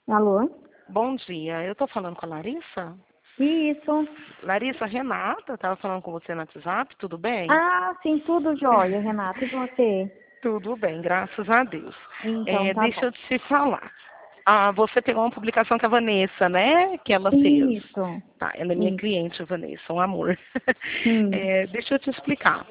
Alô? Bom dia, eu estou falando com a Larissa? Isso. Larissa, Renata, estava falando com você no WhatsApp, tudo bem? Ah, sim, tudo jóia, Renata. E você? Tudo bem, graças a Deus. Então, tá Deixa bom. eu te falar. Você pegou uma publicação com a Vanessa, né? Que ela fez. Isso, Tá, ela é minha isso. cliente, a Vanessa, um amor. Sim, Deixa eu te explicar.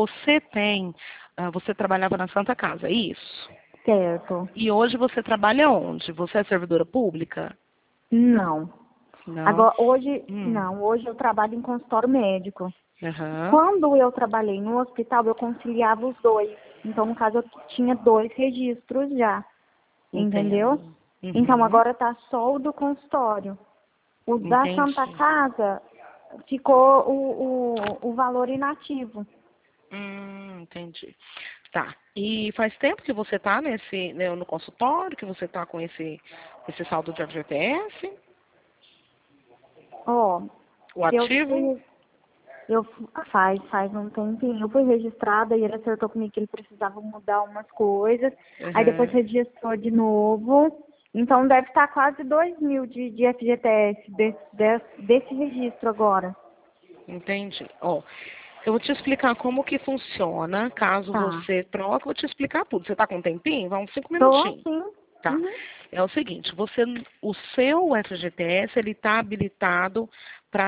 Você trabalhava na Santa Casa, é isso? certo. E hoje você trabalha onde? Você é servidora pública? Não. Não. Agora, hoje, Hum. não, hoje eu trabalho em consultório médico. Aham. Quando eu trabalhei no hospital, eu conciliava os dois. Então, no caso, eu tinha dois registros já, entendeu? Entendo. Então, Uhum. agora tá só o do consultório. O da Santa Entendi. Casa ficou o valor inativo. Entendi. Tá. E faz tempo que você está no consultório, que você está com esse saldo de FGTS, Ó, o eu ativo? fui, faz um tempinho, eu fui registrada e ele acertou comigo que ele precisava mudar umas coisas, aí depois Uhum. registrou de novo, então deve estar quase 2.000 de FGTS desse registro agora. Entendi. Ó, eu vou te explicar como que funciona, caso Tá. você troque, eu vou te explicar tudo. Você está com um tempinho? Vamos 5 Tô, minutinhos. sim. Tá. Uhum. É o seguinte, o seu FGTS, ele está habilitado para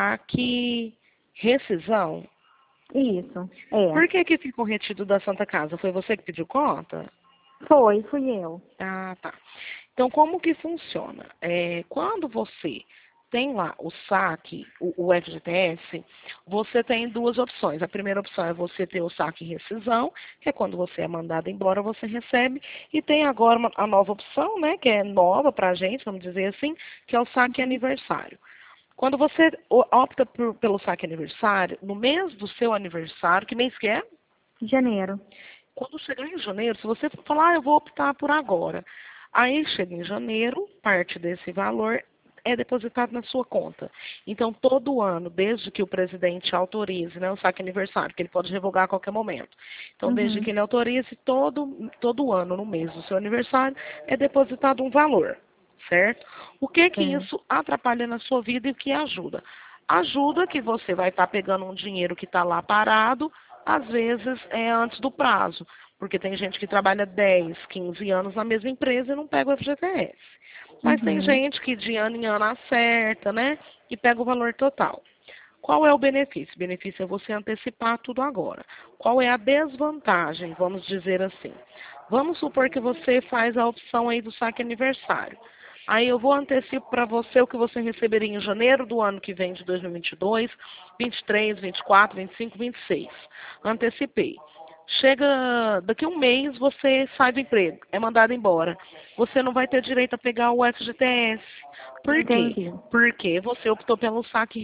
saque rescisão. Isso, é. Por que que ficou retido da Santa Casa? Foi você que pediu conta? Fui eu. Ah, tá. Então, como que funciona? Quando você tem lá o saque, o FGTS, você tem duas opções. A primeira opção é você ter o saque em rescisão, que é quando você é mandado embora, você recebe. E tem agora a nova opção, né, que é nova para a gente, vamos dizer assim, que é o saque Uhum. aniversário. Quando você opta pelo saque aniversário, no mês do seu aniversário, que mês que é? Janeiro. Quando chegar em janeiro, se você falar, eu vou optar por agora. Aí chega em janeiro, parte desse valor é depositado na sua conta. Então, todo ano, desde que o presidente autorize, né, o saque aniversário, que ele pode revogar a qualquer momento. Então, desde Uhum. que ele autorize, todo ano, no mês do seu aniversário, é depositado um valor, certo? O que que Certo. isso atrapalha na sua vida e o que ajuda? Ajuda que você vai estar pegando um dinheiro que está lá parado, às vezes é antes do prazo, porque tem gente que trabalha 10, 15 anos na mesma empresa e não pega o FGTS. Mas tem Uhum. gente que de ano em ano acerta, né? E pega o valor total. Qual é o benefício? O benefício é você antecipar tudo agora. Qual é a desvantagem, vamos dizer assim? Vamos supor que você faz a opção aí do saque aniversário. Aí eu vou antecipo para você o que você receberia em janeiro do ano que vem de 2022, 23, 24, 25, 26. Antecipei. Chega daqui a um mês, você sai do emprego, é mandado embora. Você não vai ter direito a pegar o FGTS. Por quê? Entendi. Porque você optou pelo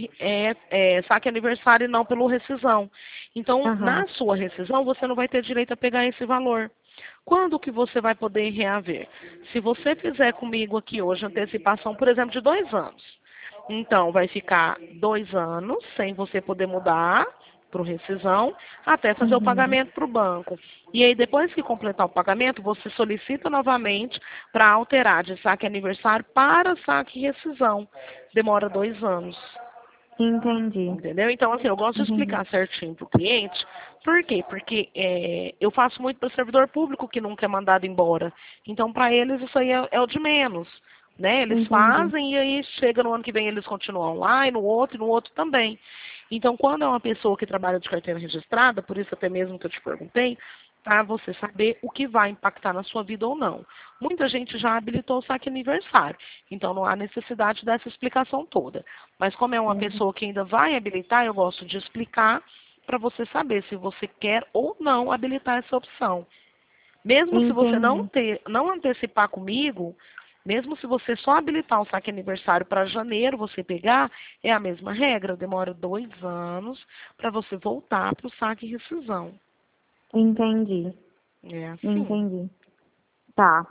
saque aniversário e não pelo rescisão. Então, Aham. na sua rescisão, você não vai ter direito a pegar esse valor. Quando que você vai poder reaver? Se você fizer comigo aqui hoje antecipação, por exemplo, de 2 anos. Então, vai ficar 2 anos sem você poder mudar para o rescisão, até fazer o Uhum. pagamento para o banco. E aí, depois que completar o pagamento, você solicita novamente para alterar de saque aniversário para saque rescisão. Demora 2 anos. Entendi. Entendeu? Então, assim, eu gosto de Entendi. explicar certinho para o cliente. Por quê? Porque eu faço muito para servidor público que nunca é mandado embora. Então, para eles, isso aí é o de menos. Né? Eles Entendi. fazem e aí chega no ano que vem eles continuam lá e no outro também. Então, quando é uma pessoa que trabalha de carteira registrada, por isso até mesmo que eu te perguntei, para você saber o que vai impactar na sua vida ou não. Muita gente já habilitou o saque aniversário, então não há necessidade dessa explicação toda. Mas como é uma Certo. pessoa que ainda vai habilitar, eu gosto de explicar para você saber se você quer ou não habilitar essa opção. Mesmo se você Entendi. não antecipar comigo, mesmo se você só habilitar o saque aniversário para janeiro, você pegar, é a mesma regra. Demora 2 anos para você voltar para o saque e rescisão. Entendi. É assim. Entendi. Tá.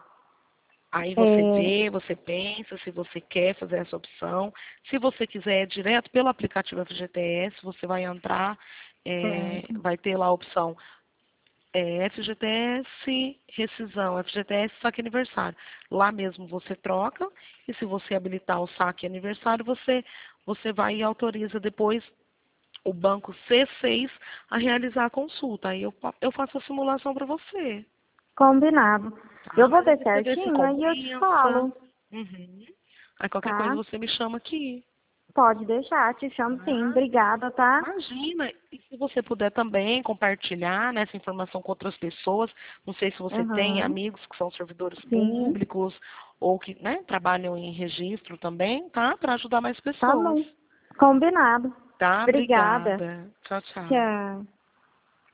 Aí você É, vê, você pensa se você quer fazer essa opção. Se você quiser direto pelo aplicativo FGTS, você vai entrar, certo. vai ter lá a opção É FGTS rescisão, FGTS saque aniversário. Lá mesmo você troca, e se você habilitar o saque aniversário, você vai e autoriza depois o banco C6 a realizar a consulta. Aí eu faço a simulação para você. Combinado. Tá? Eu vou Mas aí ver você vê se certinho, aí eu te compensa. falo, Uhum. Aí qualquer coisa tá? você me chama aqui. Pode deixar, te chamo sim. Tá? Obrigada, tá? Imagina, e se você puder também compartilhar, né, essa informação com outras pessoas, não sei se você tem Uhum. amigos que são servidores Sim, públicos ou que, né, trabalham em registro também, tá? Para ajudar mais tá pessoas. bom. Combinado. Tá? Obrigada. Obrigada. Tchau, tchau. Tchau.